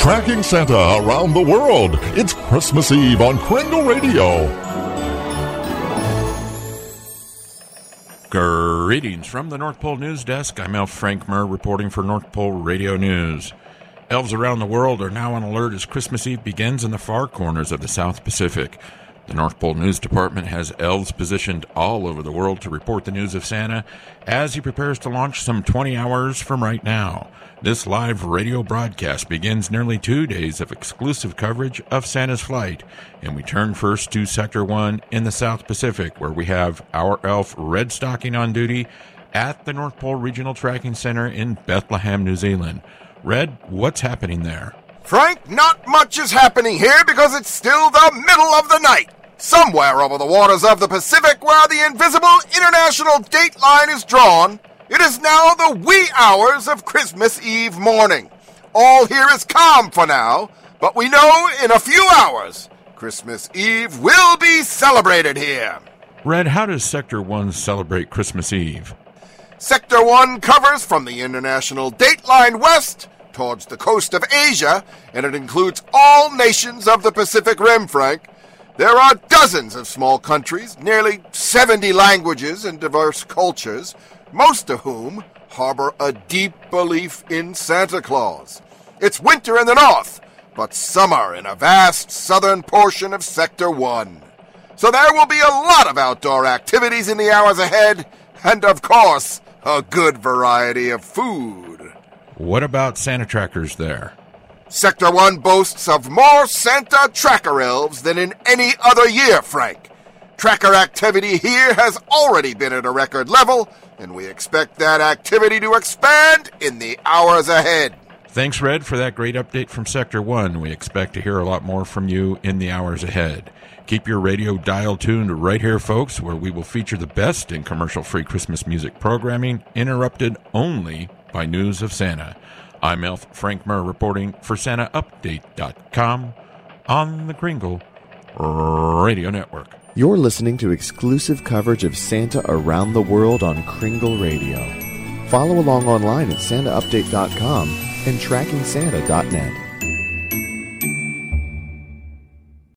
Tracking Santa around the world. It's Christmas Eve on Kringle Radio. Greetings from the North Pole News Desk. I'm Elf Frank Murr reporting for North Pole Radio News. Elves around the world are now on alert as Christmas Eve begins in the far corners of the South Pacific. The North Pole News Department has elves positioned all over the world to report the news of Santa as he prepares to launch some 20 hours from right now. This live radio broadcast begins nearly 2 days of exclusive coverage of Santa's flight, and we turn first to Sector 1 in the South Pacific, where we have our elf Red Stocking on duty at the North Pole Regional Tracking Center in Bethlehem, New Zealand. Red, what's happening there? Frank, not much is happening here because it's still the middle of the night. Somewhere over the waters of the Pacific where the invisible international date line is drawn, it is now the wee hours of Christmas Eve morning. All here is calm for now, but we know in a few hours, Christmas Eve will be celebrated here. Red, how does Sector 1 celebrate Christmas Eve? Sector 1 covers from the international date line west towards the coast of Asia, and it includes all nations of the Pacific Rim, Frank. There are dozens of small countries, nearly 70 languages and diverse cultures, most of whom harbor a deep belief in Santa Claus. It's winter in the north, but summer in a vast southern portion of Sector 1. So there will be a lot of outdoor activities in the hours ahead, and of course, a good variety of food. What about Santa trackers there? Sector 1 boasts of more Santa tracker elves than in any other year, Frank. Tracker activity here has already been at a record level, and we expect that activity to expand in the hours ahead. Thanks, Red, for that great update from Sector 1. We expect to hear a lot more from you in the hours ahead. Keep your radio dial tuned right here, folks, where we will feature the best in commercial-free Christmas music programming, interrupted only by news of Santa. I'm Elf Frank Murr reporting for SantaUpdate.com on the Kringle Radio Network. You're listening to exclusive coverage of Santa around the world on Kringle Radio. Follow along online at SantaUpdate.com and TrackingSanta.net.